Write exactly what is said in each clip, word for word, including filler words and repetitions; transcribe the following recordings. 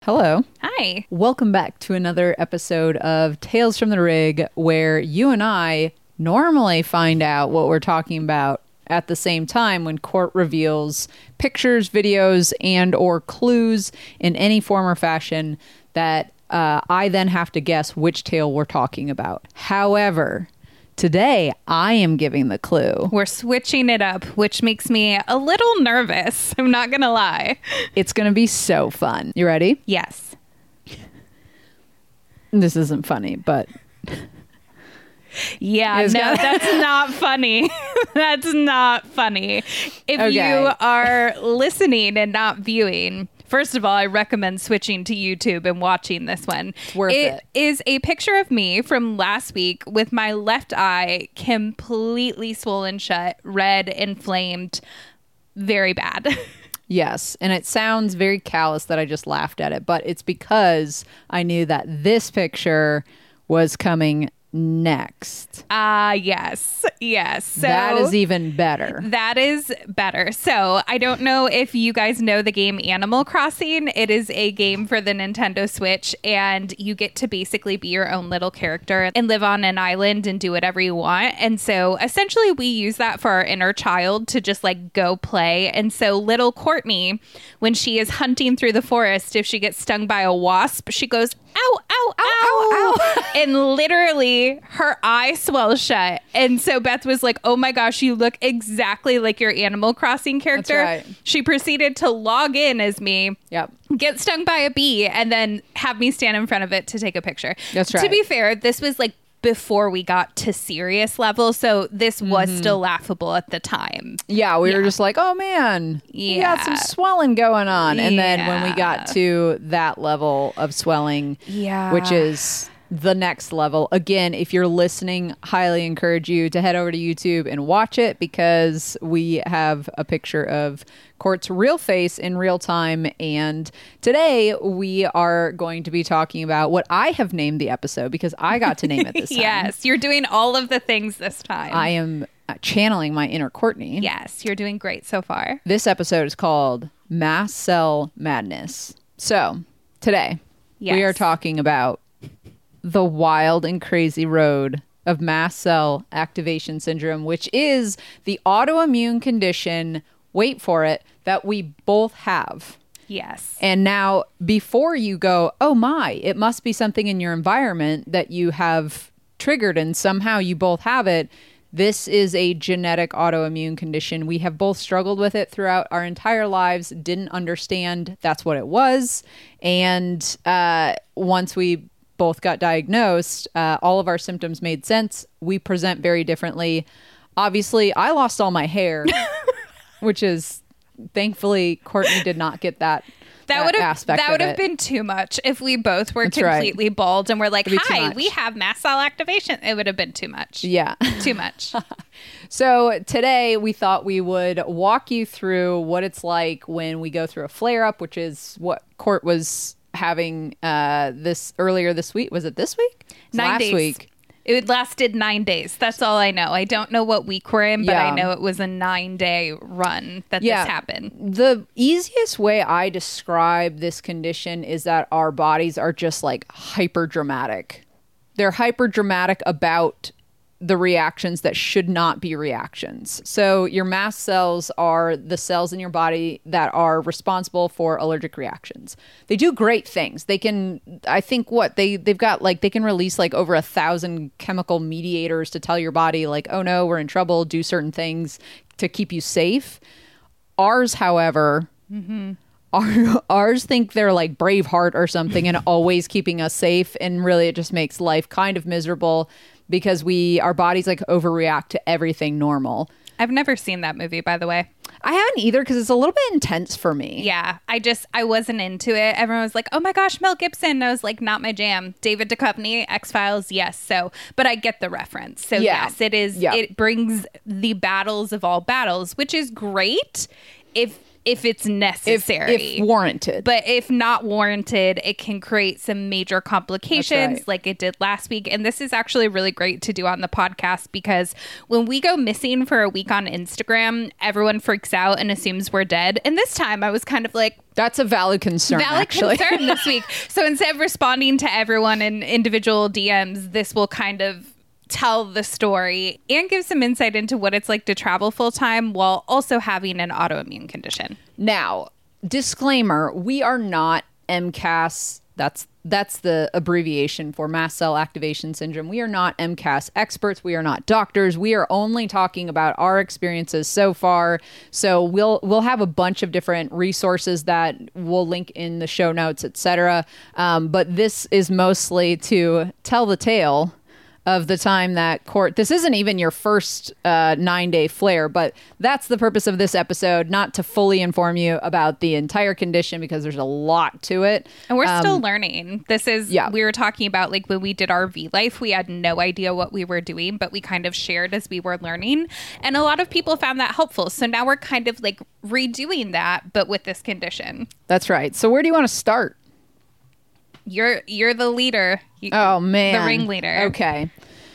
Hello. Hi. Welcome back to another episode of Tales from the Rig, where you and I normally find out what we're talking about at the same time when Court reveals pictures, videos, and or clues in any form or fashion that uh, I then have to guess which tale we're talking about. However, today I am giving the clue. We're switching it up, which makes me a little nervous. I'm not going to lie. It's going to be so fun. You ready? Yes. This isn't funny, but... Yeah, It's no, got- that's not funny. That's not funny. If Okay. you are listening and not viewing, first of all, I recommend switching to YouTube and watching this one. It's worth it. It is a picture of me from last week with my left eye completely swollen shut, red, inflamed, very bad. Yes, and it sounds very callous that I just laughed at it, but it's because I knew that this picture was coming next. Ah, uh, yes. Yes. So that is even better. That is better. So I don't know if you guys know the game Animal Crossing. It is a game for the Nintendo Switch, and you get to basically be your own little character and live on an island and do whatever you want. And so essentially we use that for our inner child to just like go play. And so little Courtney, when she is hunting through the forest, if she gets stung by a wasp, she goes, ow, ow, ow, ow, ow. And literally her eye swells shut. And so Beth was like, oh my gosh, you look exactly like your Animal Crossing character. That's right. She proceeded to log in as me. Yep. Get stung by a bee and then have me stand in front of it to take a picture. That's right. To be fair, this was like before we got to serious level, so this was Mm-hmm. still laughable at the time. Yeah, we Yeah. were just like, oh man, you got some Yeah. swelling going on. And then when we Yeah. got to that level of swelling, Yeah. which is the next level. Again, if you're listening, highly encourage you to head over to YouTube and watch it, because we have a picture of Court's real face in real time. And today we are going to be talking about what I have named the episode, because I got to name it this time. Yes, you're doing all of the things this time. I am channeling my inner Courtney. Yes, you're doing great so far. This episode is called Mast Cell Madness. So today Yes. we are talking about the wild and crazy road of mast cell activation syndrome, which is the autoimmune condition, wait for it, that we both have. Yes. And now, before you go, oh my, it must be something in your environment that you have triggered and somehow you both have it. This is a genetic autoimmune condition. We have both struggled with it throughout our entire lives, didn't understand that's what it was. And uh, once we both got diagnosed, uh, all of our symptoms made sense. We present very differently. Obviously, I lost all my hair, which is, thankfully, Courtney did not get that. That would have aspect that of would have it. been too much if we both were That's right. completely bald and we're like, It'd be too "Hi, much. we have mast cell activation." It would have been too much. Yeah. Too much. So today we thought we would walk you through what it's like when we go through a flare up, which is what Court was having uh, this earlier this week. Was it this week? Nine Last days. week. It lasted nine days. That's all I know. I don't know what week we're in, but Yeah. I know it was a nine day run that Yeah. this happened. The easiest way I describe this condition is that our bodies are just like hyper dramatic. They're hyper dramatic about the reactions that should not be reactions. So your mast cells are the cells in your body that are responsible for allergic reactions. They do great things. They can, I think what they, they've got like, they can release like over a thousand chemical mediators to tell your body like, oh no, we're in trouble, do certain things to keep you safe. Ours, however, Our, ours think they're like Braveheart or something and always keeping us safe. And really it just makes life kind of miserable because we, our bodies like overreact to everything normal. I've never seen that movie, by the way. I haven't either because it's a little bit intense for me. Yeah, I just, I wasn't into it. Everyone was like, oh my gosh, Mel Gibson. And I was like, not my jam. David Duchovny, X-Files, yes. So, but I get the reference. So Yeah. yes, it is, Yeah. it brings the battles of all battles, which is great if if it's if, necessary. if warranted. But if not warranted, it can create some major complications right. like it did last week. And this is actually really great to do on the podcast because when we go missing for a week on Instagram, everyone freaks out and assumes we're dead. And this time I was kind of like, that's a valid concern, valid actually. concern this week. So instead of responding to everyone in individual D Ms, this will kind of tell the story and give some insight into what it's like to travel full time while also having an autoimmune condition. Now, disclaimer, we are not M C A S. That's that's the abbreviation for mast cell activation syndrome. We are not M C A S experts. We are not doctors. We are only talking about our experiences so far. So we'll we'll have a bunch of different resources that we'll link in the show notes, et cetera. Um, but this is mostly to tell the tale of the time that Court, this isn't even your first uh, nine day flare, but that's the purpose of this episode, not to fully inform you about the entire condition because there's a lot to it. And we're um, still learning. This is, yeah. we were talking about like when we did our V Life, we had no idea what we were doing, but we kind of shared as we were learning. And a lot of people found that helpful. So now we're kind of like redoing that, but with this condition. That's right. So where do you want to start? You're you're the leader. You, Oh, man. The ringleader. Okay.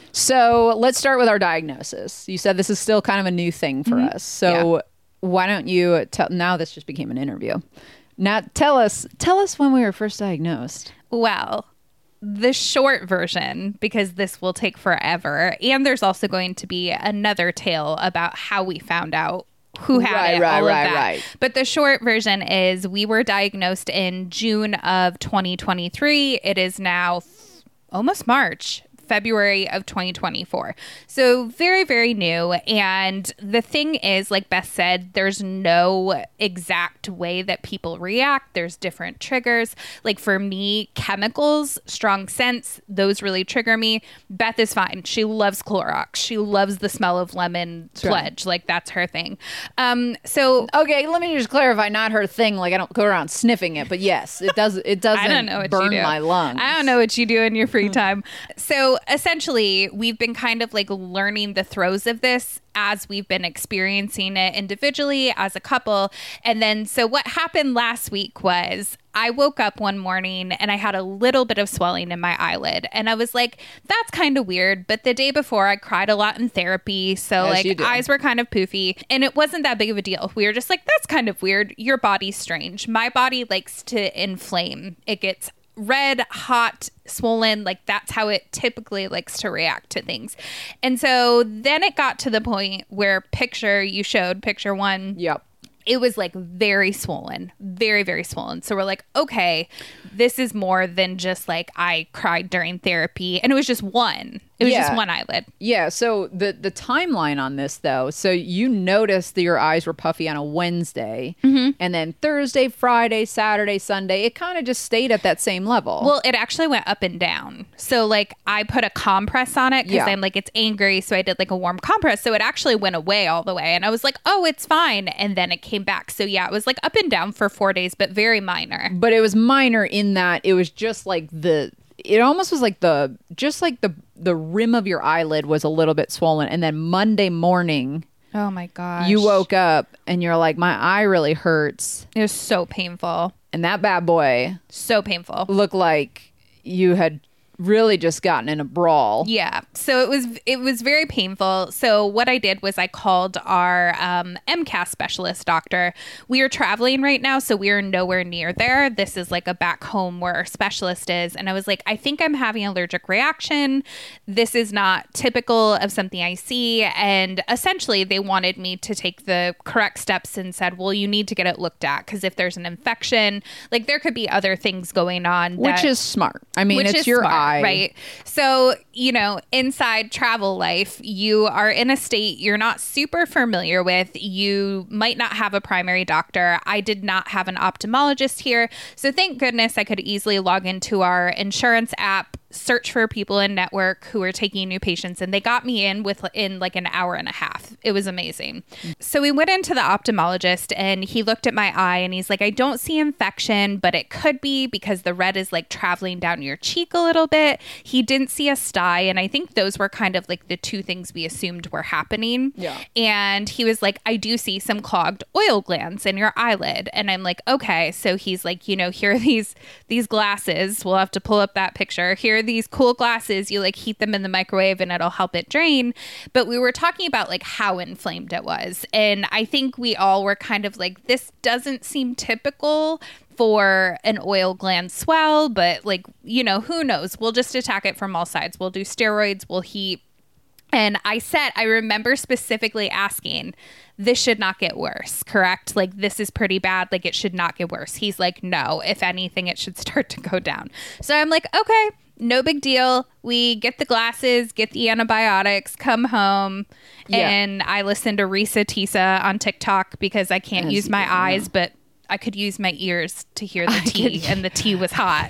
So let's start with our diagnosis. You said this is still kind of a new thing for Mm-hmm. us. So Yeah. why don't you tell, now this just became an interview. Now tell us, tell us when we were first diagnosed. Well, the short version, because this will take forever, and there's also going to be another tale about how we found out who had Right, it, right, all right, of that. right. But the short version is we were diagnosed in June of twenty twenty-three. It is now f- almost March. February of twenty twenty-four. So very, very new. And the thing is, like Beth said, there's no exact way that people react. There's different triggers. Like for me, chemicals, strong scents, those really trigger me. Beth is fine. She loves Clorox. She loves the smell of lemon right. pledge. Like that's her thing. Um, so Okay, let me just clarify, not her thing. Like I don't go around sniffing it, but yes, it does. It doesn't I don't know what burn you do. my lungs. I don't know what you do in your free time. So essentially, we've been kind of like learning the throes of this as we've been experiencing it individually as a couple. And then, so what happened last week was I woke up one morning and I had a little bit of swelling in my eyelid. And I was like, that's kind of weird. But the day before, I cried a lot in therapy. So As you like do. eyes were kind of poofy. And it wasn't that big of a deal. We were just like, that's kind of weird. Your body's strange. My body likes to inflame. It gets red, hot, swollen. Like that's how it typically likes to react to things. And so then it got to the point where picture you showed, picture one. Yep. It was like very swollen, very, very swollen. So we're like, okay, this is more than just like I cried during therapy. And it was just one. It was Yeah. just one eyelid. Yeah. So the the timeline on this though, so you noticed that your eyes were puffy on a Wednesday, Mm-hmm. and then Thursday, Friday, Saturday, Sunday, it kind of just stayed at that same level. Well, it actually went up and down. So like I put a compress on it because Yeah. I'm like, it's angry. So I did like a warm compress. So it actually went away all the way. And I was like, oh, it's fine. And then it came back. So yeah, it was like up and down for four days, but very minor. but it was minor in that it was just like the it almost was like the just like the the rim of your eyelid was a little bit swollen, and then Monday morning Oh my gosh. you woke up and you're like, my eye really hurts, It was so painful. and that bad boy So painful. looked like you had really just gotten in a brawl. Yeah. So it was it was very painful. So what I did was I called our um, M C A S specialist doctor. We are traveling right now, so we are nowhere near there. This is like a back home where our specialist is. And I was like, I think I'm having an allergic reaction. This is not typical of something I see. And essentially they wanted me to take the correct steps and said, well, you need to get it looked at because if there's an infection, like there could be other things going on. Which that- is smart. I mean, which it's is your smart, eye. right? So, you know, inside travel life, you are in a state you're not super familiar with. You might not have a primary doctor. I did not have an ophthalmologist here. So thank goodness I could easily log into our insurance app, search for people in network who were taking new patients, and they got me in within like an hour and a half. It was amazing. So we went into the ophthalmologist, and he looked at my eye, and he's like, I don't see infection, but it could be because the red is like traveling down your cheek a little bit. He didn't see a sty, and I think those were kind of like the two things we assumed were happening. Yeah. And he was like, I do see some clogged oil glands in your eyelid. And I'm like, okay. So he's like, you know, here are these these glasses. We'll have to pull up that picture. Here are these cool glasses. You like heat them in the microwave and it'll help it drain. But we were talking about like how inflamed it was. And I think we all were kind of like, this doesn't seem typical for an oil gland swell, but like, you know, who knows? We'll just attack it from all sides. We'll do steroids, we'll heat. And I said, I remember specifically asking, this should not get worse, correct? Like, this is pretty bad. Like, it should not get worse. He's like, no, if anything, it should start to go down. So I'm like, okay, no big deal. We get the glasses, get the antibiotics, come home. Yeah. And I listen to Risa Tisa on TikTok because I can't As use my you, eyes, yeah. but I could use my ears to hear the I tea, could- and the tea was hot.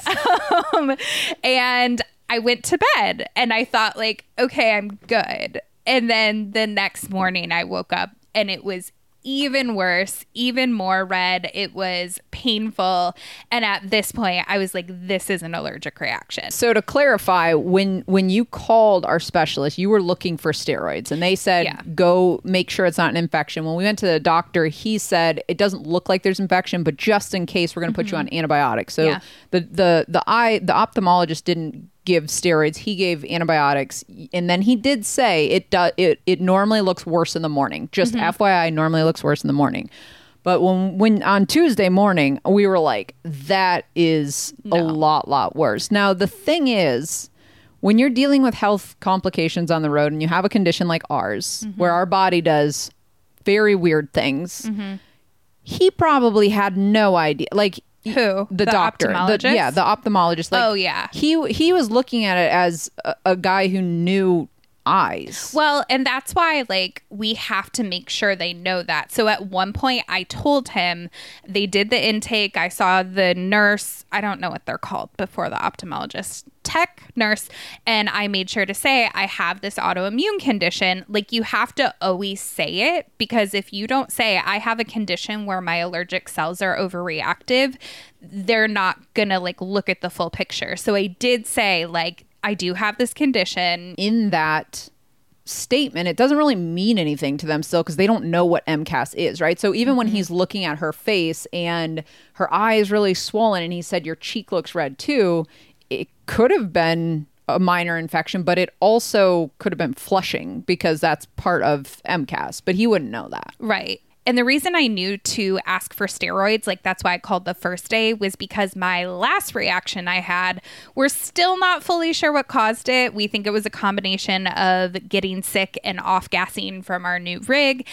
um, and I went to bed, and I thought like, okay, I'm good. And then the next morning I woke up, and it was even worse, even more red. It was painful. And at this point, I was like, this is an allergic reaction. So to clarify, when when you called our specialist, you were looking for steroids, and they said, Yeah. go make sure it's not an infection. When we went to the doctor, he said, it doesn't look like there's infection, but just in case, we're going to put you on antibiotics. So Yeah. the, the, the eye, the ophthalmologist didn't give steroids. He gave antibiotics. And then he did say it does, it, it normally looks worse in the morning. Just F Y I, normally looks worse in the morning. But when, when on Tuesday morning, we were like, that is a lot, lot worse. Now, the thing is, when you're dealing with health complications on the road and you have a condition like ours, Mm-hmm. where our body does very weird things, Mm-hmm. he probably had no idea. Like, Who? the, The doctor, the- ophthalmologist? yeah, the ophthalmologist. Like, Oh, yeah. he he was looking at it as a, a guy who knew eyes. Well, and that's why, like, we have to make sure they know that. So at one point, I told him they did the intake. I saw the nurse. I don't know what they're called before the ophthalmologist. Tech nurse. And I made sure to say, I have this autoimmune condition. Like, you have to always say it, because if you don't say, I have a condition where my allergic cells are overreactive, they're not going to, like, look at the full picture. So I did say, like, I do have this condition. In that statement, it doesn't really mean anything to them still, because they don't know what M C A S is, right? So even when he's looking at her face and her eye is really swollen, and he said, your cheek looks red too, it could have been a minor infection, but it also could have been flushing, because that's part of M C A S, but he wouldn't know that. Right. And the reason I knew to ask for steroids, like that's why I called the first day, was because my last reaction I had, we're still not fully sure what caused it. We think it was a combination of getting sick and off-gassing from our new rig.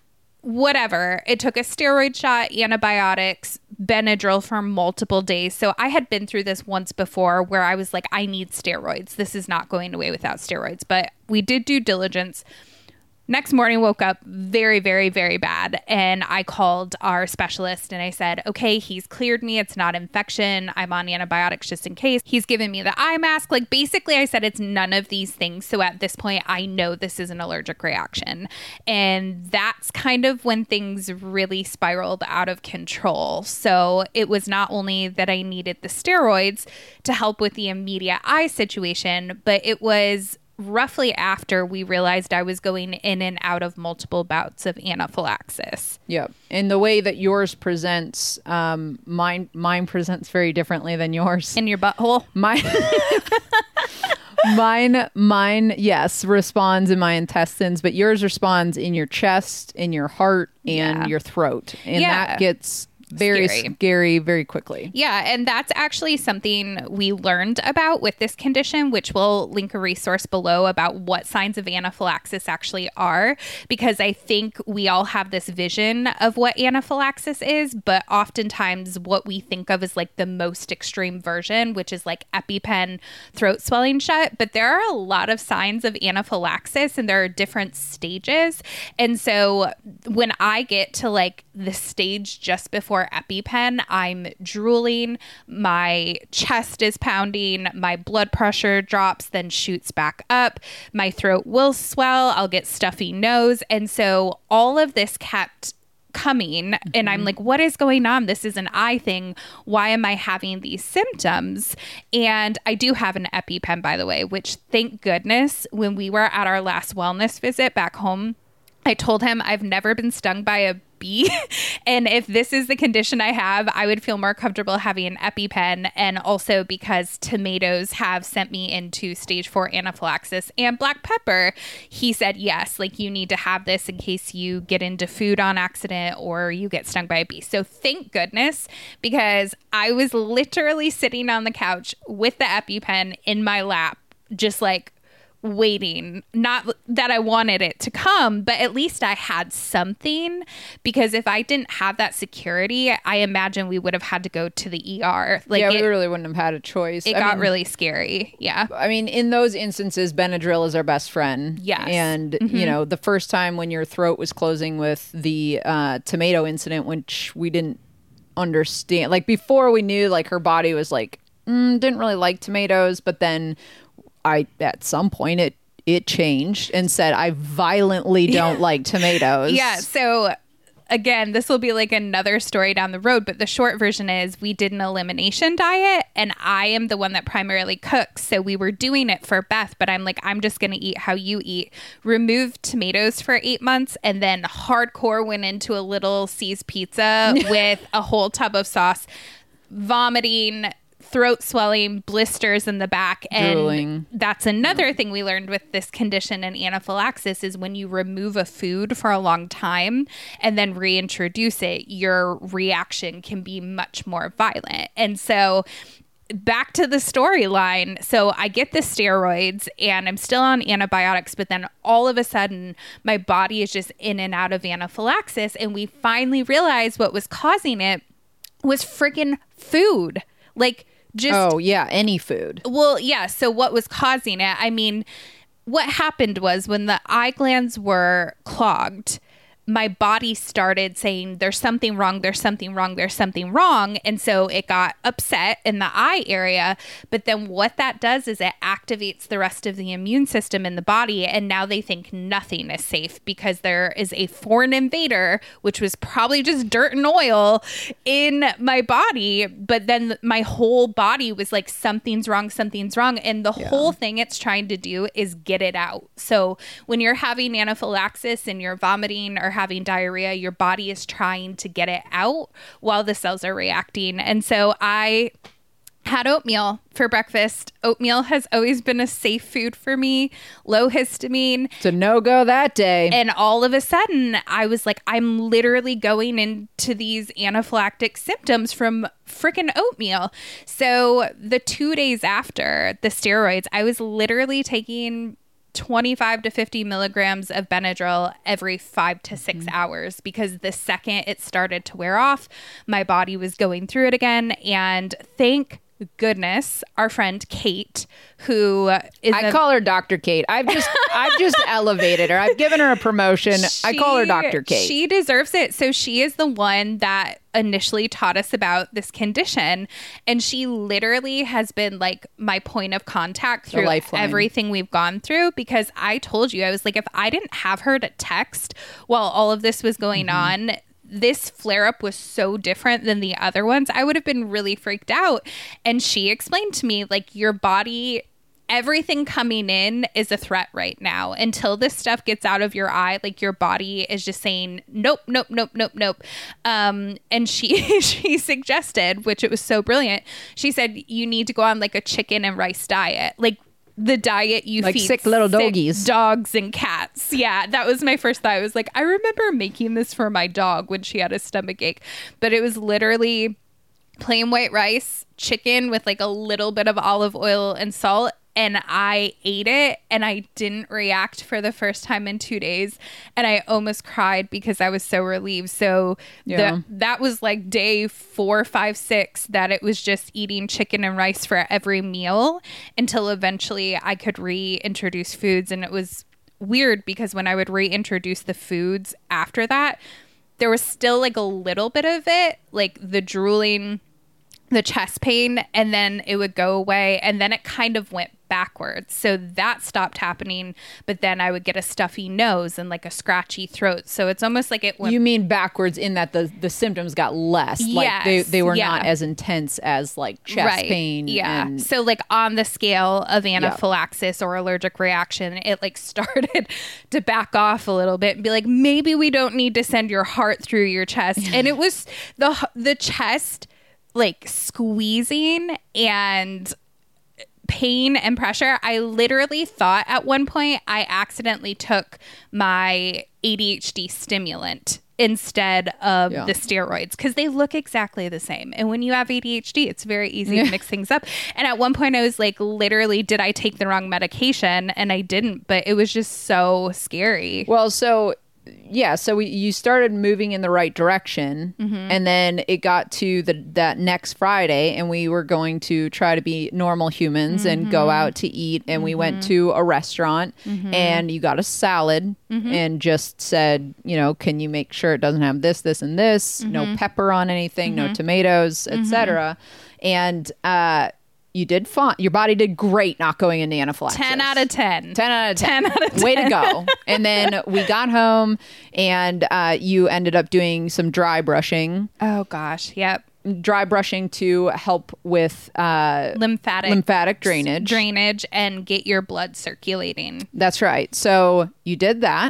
Whatever. It took a steroid shot, antibiotics, Benadryl for multiple days. So I had been through this once before where I was like, I need steroids. This is not going away without steroids. But we did due diligence. Next morning, woke up very, very, very bad. And I called our specialist and I said, okay, he's cleared me. It's not infection. I'm on antibiotics just in case. He's given me the eye mask. Like, basically, I said it's none of these things. So at this point, I know this is an allergic reaction. And that's kind of when things really spiraled out of control. So it was not only that I needed the steroids to help with the immediate eye situation, but it was roughly after we realized I was going in and out of multiple bouts of anaphylaxis. Yep. And the way that yours presents, um, mine mine presents very differently than yours. In your butthole? Mine, mine, mine, yes, responds in my intestines, but yours responds in your chest, in your heart, and Yeah. your throat. And Yeah. that gets very Scary. scary very quickly. Yeah, and that's actually something we learned about with this condition, which we'll link a resource below about what signs of anaphylaxis actually are, because I think we all have this vision of what anaphylaxis is, but oftentimes what we think of is like the most extreme version, which is like EpiPen, throat swelling shut. But there are a lot of signs of anaphylaxis, and there are different stages. And so when I get to like the stage just before more EpiPen, I'm drooling, my chest is pounding, my blood pressure drops, then shoots back up, my throat will swell, I'll get stuffy nose. And so all of this kept coming, mm-hmm. and I'm like, what is going on? This is an eye thing. Why am I having these symptoms? And I do have an EpiPen, by the way, which thank goodness, when we were at our last wellness visit back home, I told him I've never been stung by a bee. And if this is the condition I have, I would feel more comfortable having an EpiPen. And also because tomatoes have sent me into stage four anaphylaxis and black pepper, he said, yes, like you need to have this in case you get into food on accident or you get stung by a bee. So thank goodness, because I was literally sitting on the couch with the EpiPen in my lap, just like waiting, not that I wanted it to come, but at least I had something, because if I didn't have that security, I imagine we would have had to go to the E R. Like, yeah, it, we really wouldn't have had a choice. It I got mean, really scary. Yeah. I mean, in those instances, Benadryl is our best friend. Yes. And, mm-hmm. you know, the first time when your throat was closing with the uh, tomato incident, which we didn't understand, like before we knew, like her body was like, mm, didn't really like tomatoes, but then I, at some point, it it changed and said, I violently don't like tomatoes. Yeah. So again, this will be like another story down the road, but the short version is we did an elimination diet, and I am the one that primarily cooks. So we were doing it for Beth, but I'm like, I'm just going to eat how you eat. Removed tomatoes for eight months and then hardcore went into a Little C's pizza with a whole tub of sauce, vomiting, throat swelling, blisters in the back. And drooling. That's another thing we learned with this condition in anaphylaxis is when you remove a food for a long time and then reintroduce it, your reaction can be much more violent. And so back to the storyline. So I get the steroids and I'm still on antibiotics, but then all of a sudden my body is just in and out of anaphylaxis. And we finally realized what was causing it was freaking food. Like, just, oh, yeah, any food. Well, yeah. So what was causing it? I mean, what happened was when the eye glands were clogged, my body started saying there's something wrong, there's something wrong, there's something wrong. And so it got upset in the eye area. But then what that does is it activates the rest of the immune system in the body. And now they think nothing is safe because there is a foreign invader, which was probably just dirt and oil in my body. But then my whole body was like, something's wrong, something's wrong. And the yeah. whole thing it's trying to do is get it out. So when you're having anaphylaxis and you're vomiting or having diarrhea, your body is trying to get it out while the cells are reacting. And so I had oatmeal for breakfast. Oatmeal has always been a safe food for me, low histamine. It's a no-go that day. And all of a sudden, I was like, I'm literally going into these anaphylactic symptoms from freaking oatmeal. So the two days after the steroids, I was literally taking twenty-five to fifty milligrams of Benadryl every five to six mm-hmm. hours, because the second it started to wear off, my body was going through it again. And thank goodness, our friend Kate, who is I a- call her Doctor Kate. I've just I've just elevated her. I've given her a promotion. She, I call her Doctor Kate. She deserves it. So she is the one that initially taught us about this condition, and she literally has been like my point of contact through everything we've gone through, because I told you, I was like, if I didn't have her to text while all of this was going mm-hmm. on, this flare up was so different than the other ones, I would have been really freaked out. And she explained to me, like, your body, everything coming in is a threat right now. Until this stuff gets out of your eye, like, your body is just saying, nope, nope, nope, nope, nope. Um, and she, she suggested, which it was so brilliant, she said, you need to go on like a chicken and rice diet. Like, the diet you like feed sick little sick doggies, dogs and cats. Yeah, that was my first thought. I was like, I remember making this for my dog when she had a stomach ache, but it was literally plain white rice, chicken with like a little bit of olive oil and salt. And I ate it and I didn't react for the first time in two days. And I almost cried because I was so relieved. So yeah. the, that was like day four, five, six, that it was just eating chicken and rice for every meal until eventually I could reintroduce foods. And it was weird because when I would reintroduce the foods after that, there was still like a little bit of it, like the drooling, the chest pain, and then it would go away, and then it kind of went backwards. So that stopped happening, but then I would get a stuffy nose and like a scratchy throat. So it's almost like it went... You mean backwards in that the, the symptoms got less? Yes, like they, they were yeah. not as intense as like chest right. pain. Yeah. And, so like on the scale of anaphylaxis yeah. or allergic reaction, it like started to back off a little bit and be like, maybe we don't need to send your heart through your chest. And it was the the chest like squeezing and pain and pressure. I literally thought at one point I accidentally took my A D H D stimulant instead of yeah. the steroids, because they look exactly the same. And when you have A D H D, it's very easy to mix things up. And at one point I was like, literally, did I take the wrong medication? And I didn't, but it was just so scary. Well, so yeah, so we, you started moving in the right direction, mm-hmm. and then it got to the that next Friday, and we were going to try to be normal humans mm-hmm. and go out to eat, and mm-hmm. we went to a restaurant, mm-hmm. and you got a salad, mm-hmm. and just said, you know, can you make sure it doesn't have this, this, and this, mm-hmm. no pepper on anything, mm-hmm. no tomatoes, et cetera, mm-hmm. and uh, you did fine. Your body did great not going into anaphylaxis. ten out of ten. ten out of ten. ten out of ten. Way to go. And then we got home, and uh, you ended up doing some dry brushing. Oh, gosh. Yep. Dry brushing to help with uh, lymphatic lymphatic drainage. Drainage and get your blood circulating. That's right. So you did that,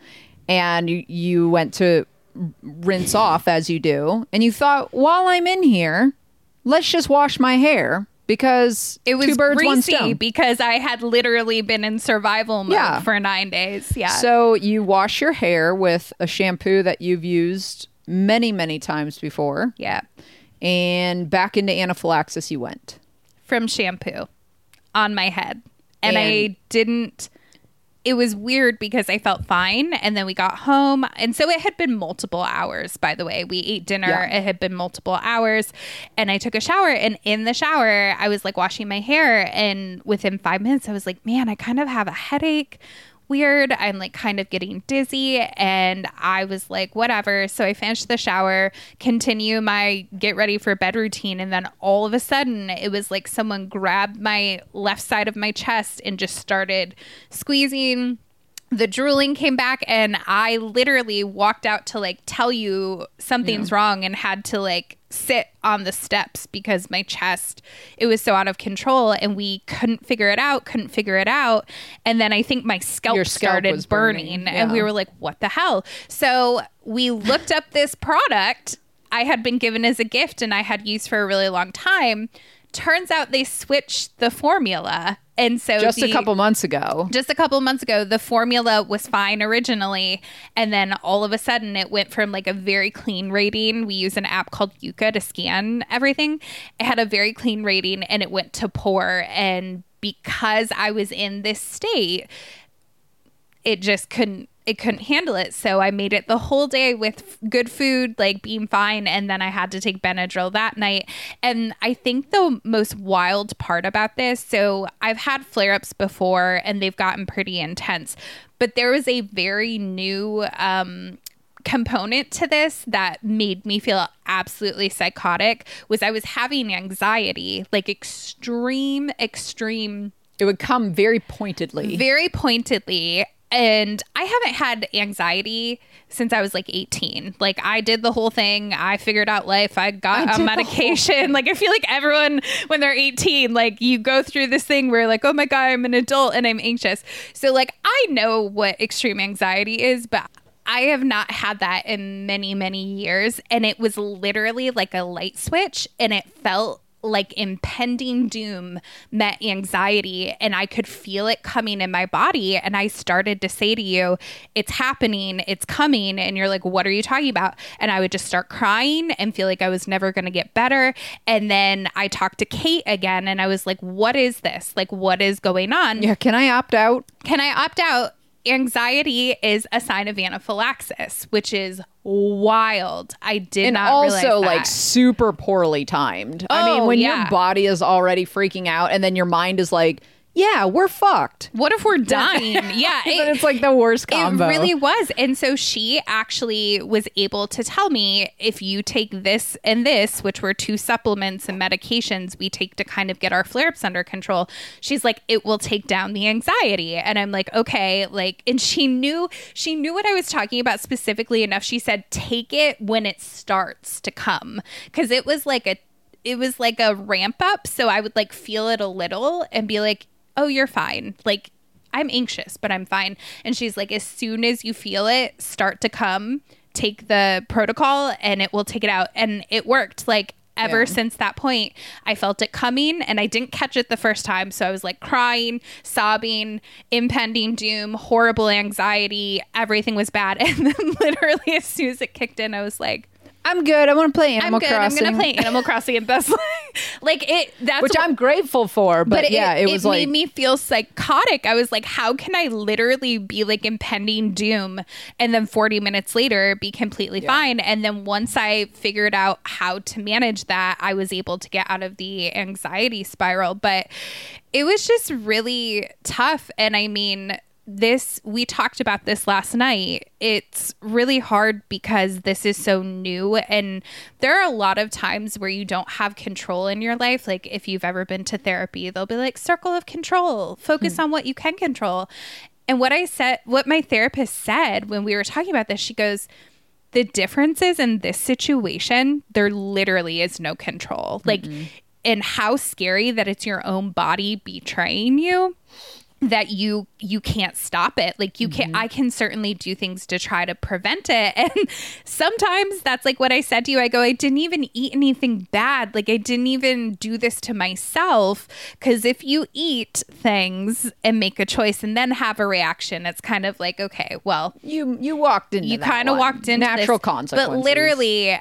and you, you went to rinse off as you do. And you thought, while I'm in here, let's just wash my hair. Because it was two birds, greasy one stone. Because I had literally been in survival mode yeah. for nine days. Yeah. So you wash your hair with a shampoo that you've used many, many times before. Yeah. And back into anaphylaxis you went. From shampoo on my head. And, and I didn't... It was weird because I felt fine, and then we got home, and so it had been multiple hours, by the way. We ate dinner. Yeah. It had been multiple hours, and I took a shower, and in the shower, I was like washing my hair, and within five minutes, I was like, man, I kind of have a headache. Weird. I'm like kind of getting dizzy, and I was like, whatever. So I finished the shower, continue my get ready for bed routine, and then all of a sudden it was like someone grabbed my left side of my chest and just started squeezing. The drooling came back, and I literally walked out to like tell you something's yeah. wrong, and had to like sit on the steps because my chest, it was so out of control, and we couldn't figure it out, couldn't figure it out. And then I think my scalp, Your scalp started was burning, burning. Yeah. and we were like, what the hell? So we looked up this product I had been given as a gift and I had used for a really long time. Turns out they switched the formula. And so just the, a couple months ago, just a couple months ago, the formula was fine originally. And then all of a sudden it went from like a very clean rating. We use an app called Yuka to scan everything. It had a very clean rating, and it went to poor. And because I was in this state, it just couldn't, it couldn't handle it. So I made it the whole day with good food, like being fine. And then I had to take Benadryl that night. And I think the most wild part about this, so I've had flare-ups before and they've gotten pretty intense, but there was a very new um, component to this that made me feel absolutely psychotic. Was I was having anxiety, like extreme, extreme. It would come very pointedly. Very pointedly. And I haven't had anxiety since I was like eighteen. Like I did the whole thing. I figured out life. I got a medication. Like I feel like everyone when they're eighteen, like you go through this thing where like, oh my God, I'm an adult and I'm anxious. So like I know what extreme anxiety is, but I have not had that in many, many years. And it was literally like a light switch, and it felt like impending doom met anxiety, and I could feel it coming in my body. And I started to say to you, it's happening, it's coming. And you're like, what are you talking about? And I would just start crying and feel like I was never going to get better. And then I talked to Kate again, and I was like, what is this? Like, what is going on? Yeah. Can I opt out? Can I opt out? Anxiety is a sign of anaphylaxis, which is wild. I did and not also realize that. Like super poorly timed. Oh, I mean, when yeah. your body is already freaking out, and then your mind is like, yeah, we're fucked. What if we're dying? Yeah. It, it's like the worst combo. It really was. And so she actually was able to tell me, if you take this and this, which were two supplements and medications we take to kind of get our flare-ups under control, she's like, it will take down the anxiety. And I'm like, okay, like, and she knew, she knew what I was talking about specifically enough. She said, take it when it starts to come. Cause it was like a, it was like a ramp up. So I would like feel it a little and be like, oh, you're fine. Like, I'm anxious, but I'm fine. And she's like, as soon as you feel it start to come, take the protocol and it will take it out. And it worked. Like, ever yeah. since that point, I felt it coming, and I didn't catch it the first time. So I was like crying, sobbing, impending doom, horrible anxiety. Everything was bad. And then literally as soon as it kicked in, I was like, I'm good. I want to play Animal I'm good. Crossing. I'm going to play Animal Crossing. And that's like, like it, that's which what, I'm grateful for. But, but yeah, it, it was it like. It made me feel psychotic. I was like, how can I literally be like impending doom and then forty minutes later be completely yeah. fine? And then once I figured out how to manage that, I was able to get out of the anxiety spiral. But it was just really tough. And I mean, this, we talked about this last night. It's really hard because this is so new, and there are a lot of times where you don't have control in your life. Like if you've ever been to therapy, they'll be like, circle of control, focus hmm. on what you can control. And what I said, what my therapist said when we were talking about this, she goes, the difference is in this situation, there literally is no control. Mm-hmm. Like, and how scary that it's your own body betraying you, that you you can't stop it. Like you mm-hmm. can I can certainly do things to try to prevent it. And sometimes that's like what I said to you. I go, I didn't even eat anything bad. Like I didn't even do this to myself. Because if you eat things and make a choice and then have a reaction, it's kind of like, okay, well, you you walked into you kind of walked into natural this, consequences. But literally,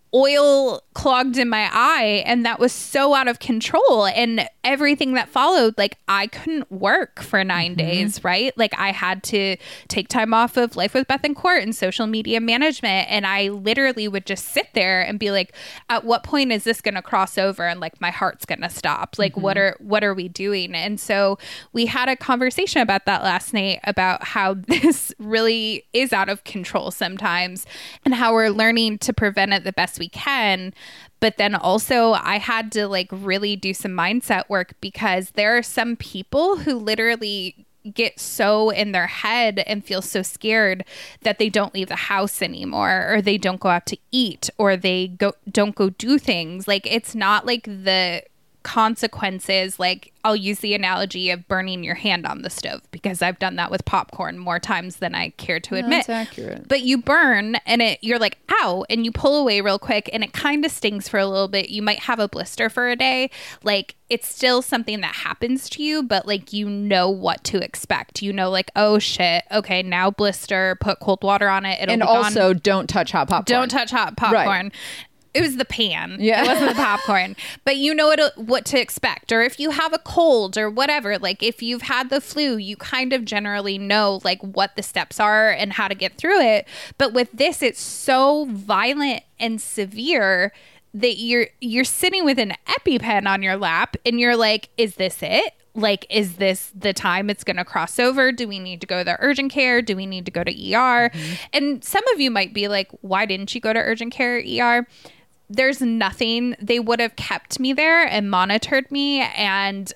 oil clogged in my eye, and that was so out of control. And everything that followed, like I couldn't work for nine mm-hmm. days, right? Like I had to take time off of Life with Beth and Court and social media management. And I literally would just sit there and be like, at what point is this going to cross over? And like, my heart's going to stop. Like, mm-hmm. what are, what are we doing? And so we had a conversation about that last night, about how this really is out of control sometimes, and how we're learning to prevent it the best we can. But then also I had to like really do some mindset work, because there are some people who literally get so in their head and feel so scared that they don't leave the house anymore, or they don't go out to eat, or they go don't go do things. Like it's not like the consequences, like I'll use the analogy of burning your hand on the stove, because I've done that with popcorn more times than I care to admit. That's accurate. But you burn and it you're like, ow, and you pull away real quick and it kind of stings for a little bit. You might have a blister for a day. Like it's still something that happens to you, but like you know what to expect. You know, like, oh shit, okay, now blister, put cold water on it. It'll and be also gone. Don't touch hot popcorn. Don't touch hot popcorn. Right. It was the pan. Yeah. It wasn't the popcorn. But you know what, what to expect. Or if you have a cold or whatever, like if you've had the flu, you kind of generally know like what the steps are and how to get through it. But with this, it's so violent and severe that you're you're sitting with an EpiPen on your lap and you're like, is this it? Like, is this the time it's going to cross over? Do we need to go to the urgent care? Do we need to go to E R? Mm-hmm. And some of you might be like, why didn't you go to urgent care or E R? There's nothing. They would have kept me there and monitored me. And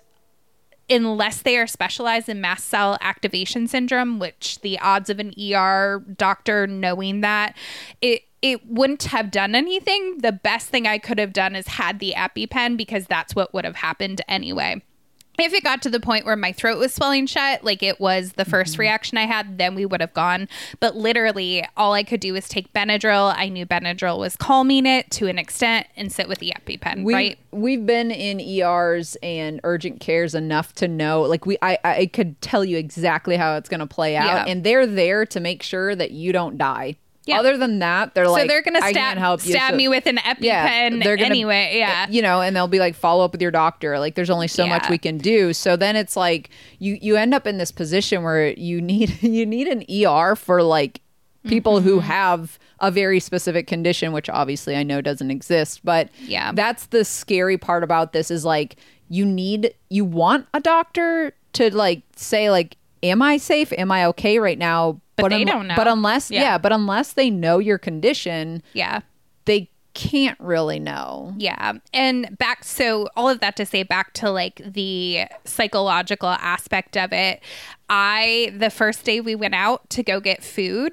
unless they are specialized in mast cell activation syndrome, which the odds of an E R doctor knowing that, it it wouldn't have done anything. The best thing I could have done is had the EpiPen, because that's what would have happened anyway. If it got to the point where my throat was swelling shut, like it was the first mm-hmm. reaction I had, then we would have gone. But literally, all I could do was take Benadryl. I knew Benadryl was calming it to an extent, and sit with the EpiPen, we, right? We've been in E Rs and urgent cares enough to know, like we, I, I could tell you exactly how it's going to play out. Yeah. And they're there to make sure that you don't die. Yeah. Other than that, they're like, so they're gonna I stab, can't help you. stab so, me with an EpiPen yeah, they're gonna, anyway. Yeah, you know, and they'll be like, follow up with your doctor. Like, there's only so yeah. much we can do. So then it's like you you end up in this position where you need you need an E R for like people mm-hmm. who have a very specific condition, which obviously I know doesn't exist. But yeah, that's the scary part about this, is like you need you want a doctor to like say like, am I safe? Am I okay right now? But, but they un- don't know. But unless, yeah. Yeah. but unless they know your condition, Yeah. they can't really know. Yeah. And back, so all of that to say back to like the psychological aspect of it, I, the first day we went out to go get food,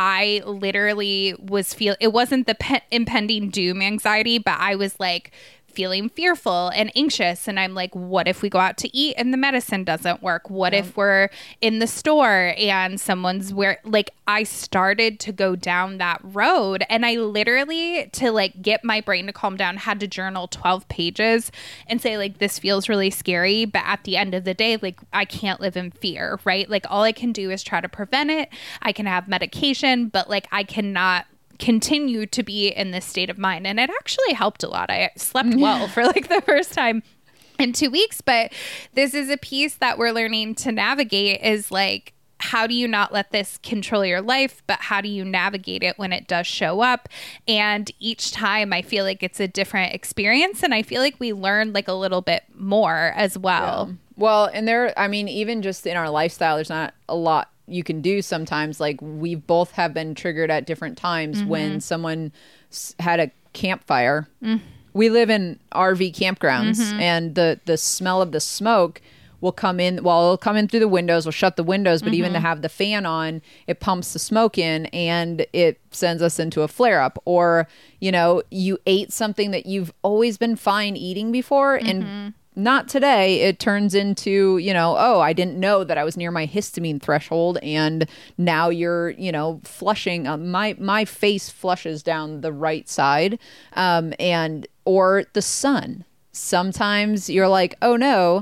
I literally was feel it wasn't the pe- impending doom anxiety, but I was like feeling fearful and anxious. And I'm like, what if we go out to eat and the medicine doesn't work? What yeah. if we're in the store and someone's where, like, I started to go down that road. And I literally, to like get my brain to calm down, had to journal twelve pages and say, like, this feels really scary. But at the end of the day, like, I can't live in fear, right? Like, all I can do is try to prevent it. I can have medication, but like, I cannot continue to be in this state of mind. And it actually helped a lot. I slept well for like the first time in two weeks. But this is a piece that we're learning to navigate, is like, how do you not let this control your life, but how do you navigate it when it does show up? And each time I feel like it's a different experience, and I feel like we learn like a little bit more as well. Yeah. Well, and there, I mean, even just in our lifestyle, there's not a lot you can do sometimes. Like, we both have been triggered at different times mm-hmm. when someone s- had a campfire. Mm. We live in R V campgrounds, mm-hmm. and the the smell of the smoke will come in. Well, it'll come in through the windows. We'll shut the windows, but mm-hmm. even to have the fan on, it pumps the smoke in, and it sends us into a flare up. Or, you know, you ate something that you've always been fine eating before, mm-hmm. and not today, it turns into, you know, oh, I didn't know that I was near my histamine threshold, and now you're, you know, flushing. Uh, my my face flushes down the right side, um, and or the sun. Sometimes you're like, oh no,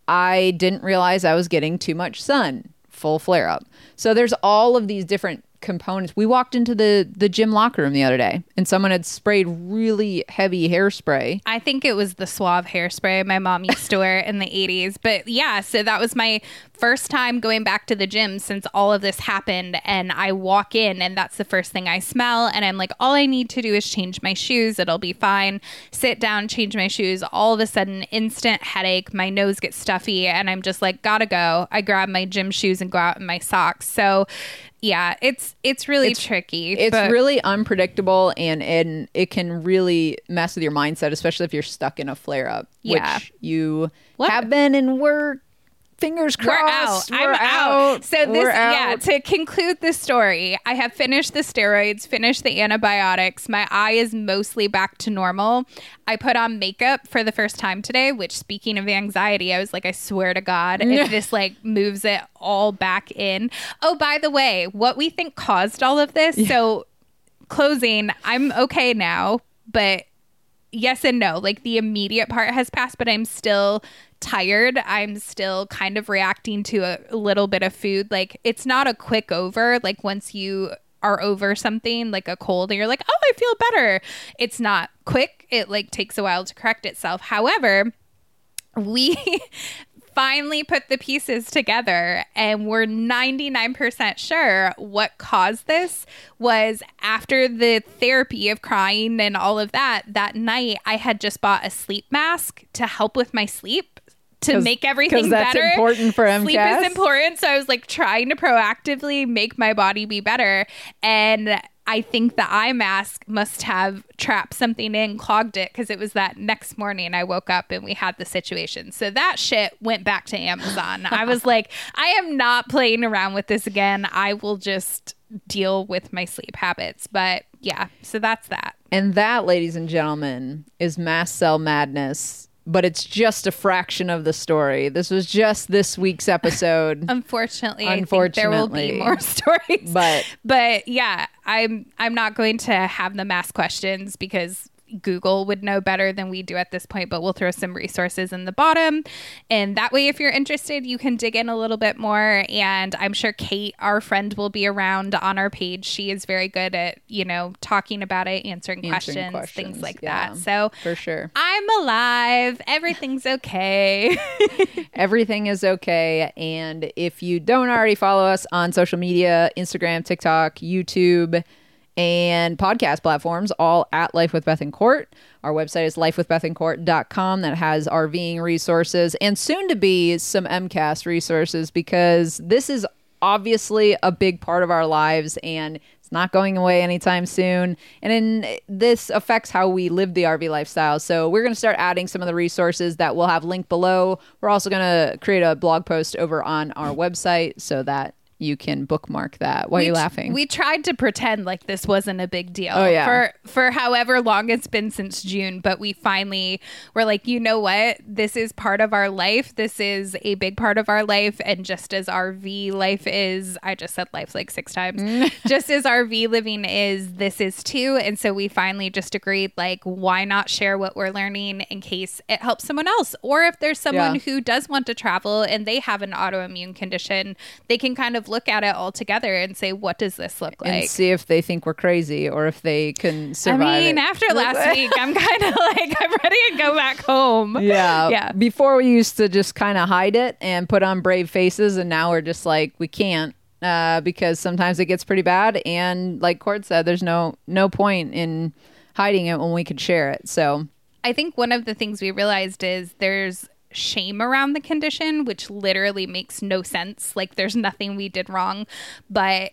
I didn't realize I was getting too much sun. Full flare up. So there's all of these different components. We walked into the the gym locker room the other day, and someone had sprayed really heavy hairspray. I think it was the Suave hairspray my mom used to wear in the eighties. But yeah, so that was my first time going back to the gym since all of this happened. And I walk in, and that's the first thing I smell. And I'm like, all I need to do is change my shoes. It'll be fine. Sit down, change my shoes. All of a sudden, instant headache. My nose gets stuffy, and I'm just like, gotta go. I grab my gym shoes and go out in my socks. So yeah, it's it's really it's, tricky. It's but really unpredictable, and, and it can really mess with your mindset, especially if you're stuck in a flare-up, yeah. which you what? have been, and we're, fingers crossed, we're out. We're I'm out. out. So this, we're out. yeah, to conclude the story, I have finished the steroids, finished the antibiotics. My eye is mostly back to normal. I put on makeup for the first time today, which, speaking of anxiety, I was like, I swear to God, if this like moves it all back in. Oh, by the way, what we think caused all of this. Yeah. So closing, I'm okay now, but yes and no. Like, the immediate part has passed, but I'm still tired. I'm still kind of reacting to a, a little bit of food. Like, it's not a quick over. Like, once you are over something like a cold and you're like, oh, I feel better, it's not quick. It like takes a while to correct itself. However, we finally put the pieces together, and we're ninety-nine percent sure what caused this was after the therapy of crying and all of that. That night, I had just bought a sleep mask to help with my sleep, to make everything that's better. Important for M C A S. Sleep is important. So I was like trying to proactively make my body be better. And I think the eye mask must have trapped something in, clogged it, because it was that next morning I woke up and we had the situation. So that shit went back to Amazon. I was like, I am not playing around with this again. I will just deal with my sleep habits. But yeah, so that's that. And that, ladies and gentlemen, is mast cell madness. But it's just a fraction of the story. This was just this week's episode. Unfortunately, Unfortunately, I think there will be more stories. But but yeah, I'm I'm not going to have them ask questions because Google would know better than we do at this point, but we'll throw some resources in the bottom. And that way, if you're interested, you can dig in a little bit more. And I'm sure Kate, our friend, will be around on our page. She is very good at, you know, talking about it, answering, answering questions, questions, things like yeah, that. So for sure. I'm alive. Everything's okay. Everything is okay. And if you don't already follow us on social media, Instagram, TikTok, YouTube, and podcast platforms, all at Life with Beth and Court. Our website is life with beth and court dot com that has RVing resources and soon to be some MCAS resources, because this is obviously a big part of our lives and it's not going away anytime soon. And in, this affects how we live the R V lifestyle. So we're going to start adding some of the resources that we'll have linked below. We're also going to create a blog post over on our website so that you can bookmark that. Why are we, you laughing? We tried to pretend like this wasn't a big deal oh, yeah. for for however long it's been since June, but we finally were like, you know what? This is part of our life. This is a big part of our life. And just as R V life is, I just said life like six times, just as R V living is, this is too. And so we finally just agreed, like, why not share what we're learning in case it helps someone else? Or if there's someone Yeah. who does want to travel and they have an autoimmune condition, they can kind of look at it all together and say, what does this look like? and see if they think we're crazy or if they can survive. I mean, it. after last week, I'm kind of like, I'm ready to go back home. Yeah. Yeah. Before we used to just kind of hide it and put on brave faces, and now we're just like, we can't uh, because sometimes it gets pretty bad. And like Court said, there's no no point in hiding it when we could share it. So I think one of the things we realized is there's shame around the condition, which literally makes no sense. Like, there's nothing we did wrong, but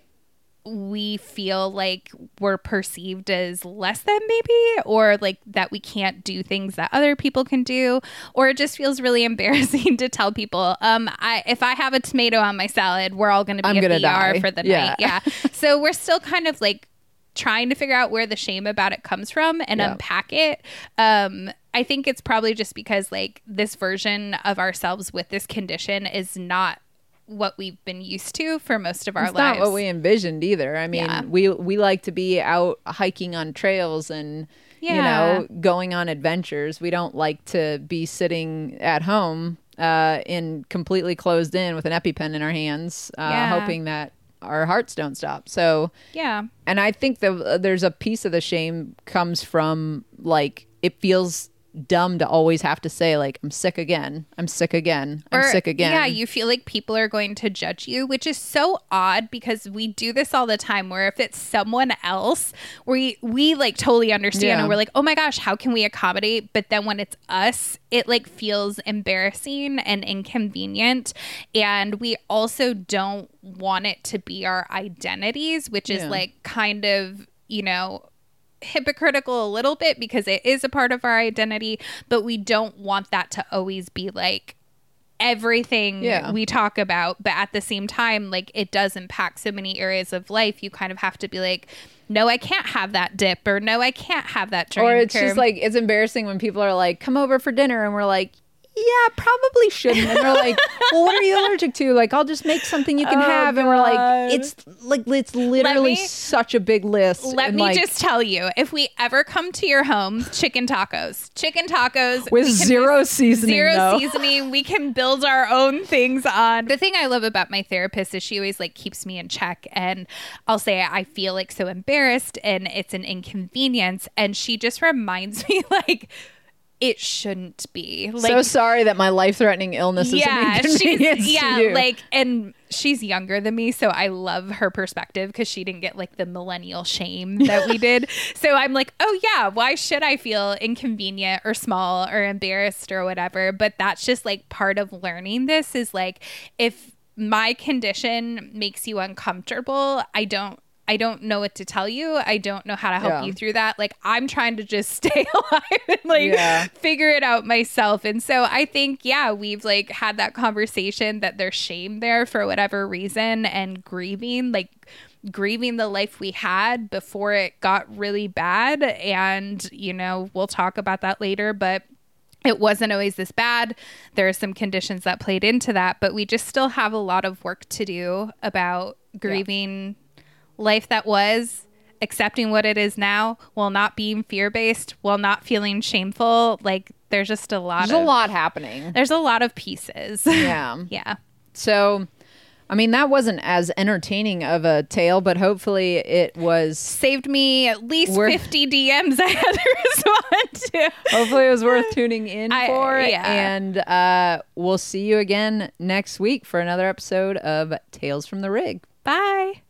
we feel like we're perceived as less than, maybe, or like that we can't do things that other people can do, or it just feels really embarrassing to tell people, um I if I have a tomato on my salad, we're all going to be I'm at gonna the E R die. for the Yeah. night. Yeah. So we're still kind of like trying to figure out where the shame about it comes from and Yeah. unpack it. um I think it's probably just because like this version of ourselves with this condition is not what we've been used to for most of our it's lives. not what we envisioned either. I mean, Yeah. we we like to be out hiking on trails and you Yeah. know going on adventures. We don't like to be sitting at home uh, in completely closed in with an EpiPen in our hands, uh, Yeah. hoping that our hearts don't stop. So Yeah. and I think the, there's a piece of the shame comes from like it feels dumb to always have to say like I'm sick again, I'm sick again, I'm Or, sick again. Yeah, you feel like people are going to judge you, which is so odd because we do this all the time where if it's someone else, we we like totally understand Yeah. and we're like, oh my gosh, how can we accommodate? But then when it's us, it like feels embarrassing and inconvenient. And we also don't want it to be our identities, which is Yeah. like kind of, you know, hypocritical a little bit because it is a part of our identity, but we don't want that to always be like everything Yeah. we talk about. But at the same time, like it does impact so many areas of life. You kind of have to be like, no, I can't have that dip, or no, I can't have that drink. Or it's just like, it's embarrassing when people are like, come over for dinner. And we're like, yeah, probably shouldn't. And they're like, well, what are you allergic to? Like, I'll just make something you can Oh, have. And we're like, God. it's like, it's literally me- such a big list. let And, me like, just tell you, if we ever come to your home, chicken tacos, chicken tacos with we can zero just- seasoning, zero though. seasoning. We can build our own things on. The thing I love about my therapist is she always like keeps me in check, and I'll say I feel like so embarrassed and it's an inconvenience, and she just reminds me like it shouldn't be. Like, so sorry that my life-threatening illness is yeah, an inconvenience she's, yeah, to you. like, and she's younger than me, so I love her perspective because she didn't get like the millennial shame that we did. So I'm like, oh yeah, why should I feel inconvenient or small or embarrassed or whatever? But that's just like part of learning this is like, if my condition makes you uncomfortable, I don't I don't know what to tell you. I don't know how to help Yeah. you through that. Like, I'm trying to just stay alive and like Yeah. figure it out myself. And so I think, yeah, we've like had that conversation that there's shame there for whatever reason, and grieving, like grieving the life we had before it got really bad. And, you know, we'll talk about that later, but it wasn't always this bad. There are some conditions that played into that, but we just still have a lot of work to do about grieving life that was, accepting what it is now, while not being fear-based, while not feeling shameful. Like, there's just a lot There's of a lot happening. there's a lot of pieces. Yeah. Yeah. So, I mean, that wasn't as entertaining of a tale, but hopefully it was. Saved me at least We're- fifty D Ms I had to respond to. Hopefully it was worth tuning in I- for. yeah. And uh, we'll see you again next week for another episode of Tales from the Rig. Bye.